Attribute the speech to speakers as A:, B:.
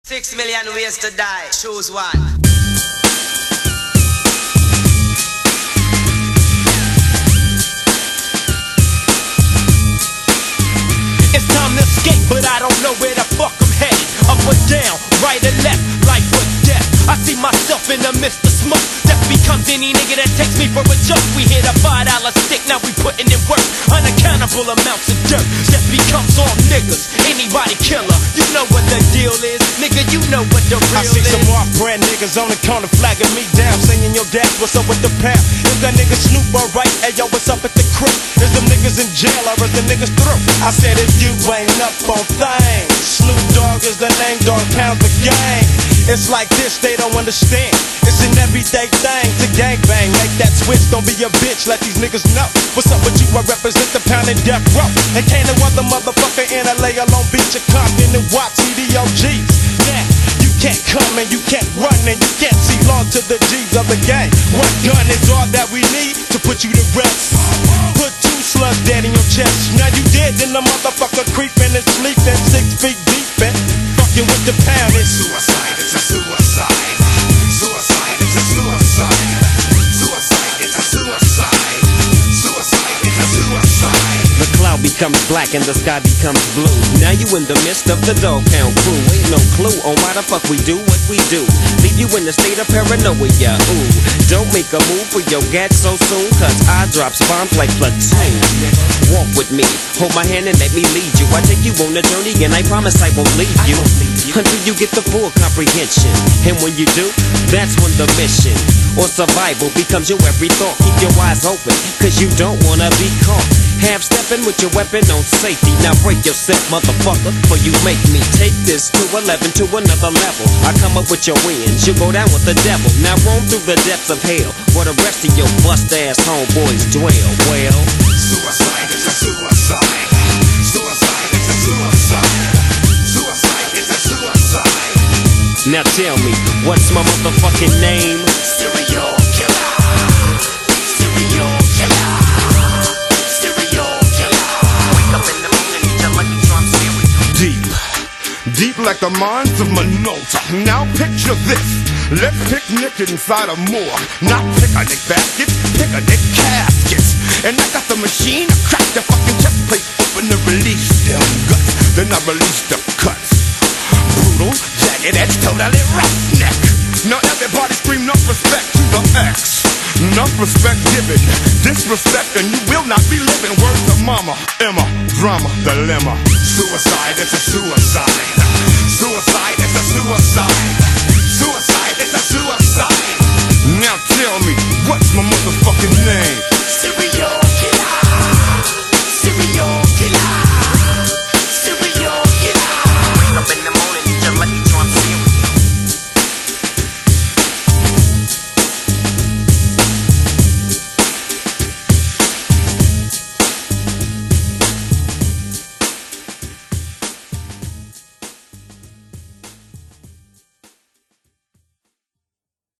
A: 6 million ways to die. Choose one.
B: It's time to escape, but I don't know where the fuck I'm headed. Up or down, right or left, life or death. I see myself in the midst of smoke. Death becomes any nigga that takes me for a joke. We hit a $5 stick, now we putting in work. Unaccountable amounts of dirt. Death becomes all niggas. Anybody killer. You know what the deal is. Nigga, you know what the real is.
C: I see some off-brand niggas on the corner flagging me down, singing yo dad, what's up with the pound? Is that nigga Snoop alright? Hey yo, what's up at the crib? Is them niggas in jail or is the niggas through? I said if you ain't up on things, Snoop Dogg is the name, dog pounds the gang. It's like this, they don't understand. It's an everyday thing to gangbang. Make that switch, don't be a bitch, let these niggas know. What's up with you? I represent the pound and death row. And can't no other motherfucker in LA, Long Beach, or Compton, and watch CDOGs. Now, you can't come and you can't run and you can't see long to the G's of the gang. One gun is all that we need to put you to rest. Put 2 slugs dead in your chest. Now you dead, then the motherfucker creeping and sleeping 6 feet deep and fucking with the pound. It's
D: suicide, it's a suicide. Suicide, it's a suicide. Suicide, it's a suicide. Suicide, it's a suicide.
E: The cloud becomes black and the sky becomes blue. Now you in the midst of the Dog Pound crew. Ain't no clue on why the fuck we do what we do. Leave you in a state of paranoia, ooh. Don't make a move for your gat so soon, cause I drops bombs like platoon. Walk with me, hold my hand and let me lead you. I take you on a journey and I promise I won't leave you until you get the full comprehension. And when you do, that's when the mission or survival becomes your every thought. Keep your eyes open, cause you don't wanna be caught. Half stepping with your weapon on safety. Now break yourself, motherfucker, for you make me take this to 11 to another level. I come up with your wins, you go down with the devil. Now roam through the depths of hell, where the rest of your bust-ass homeboys dwell. Well,
D: suicide is a suicide. Suicide is a suicide. Suicide is a suicide.
E: now tell me, what's my motherfucking name?
D: Serial killer. Serial killer. Serial killer.
E: Wake up in the morning, eat your lucky charm cereal.
F: Deep like the mines of Minota. Now picture this. Let's picnic inside a morgue. Not picnic baskets, picnic caskets. And I got the machine, I crack the fucking chest plate open to release them guts. Then I release the cuts. Brutal, jagged edge, totally roughneck. Now everybody scream enough respect to the X. Enough respect given, disrespect and you will not be living. Words of mama, Emma, drama, dilemma.
D: Suicide is a suicide. Suicide is a suicide.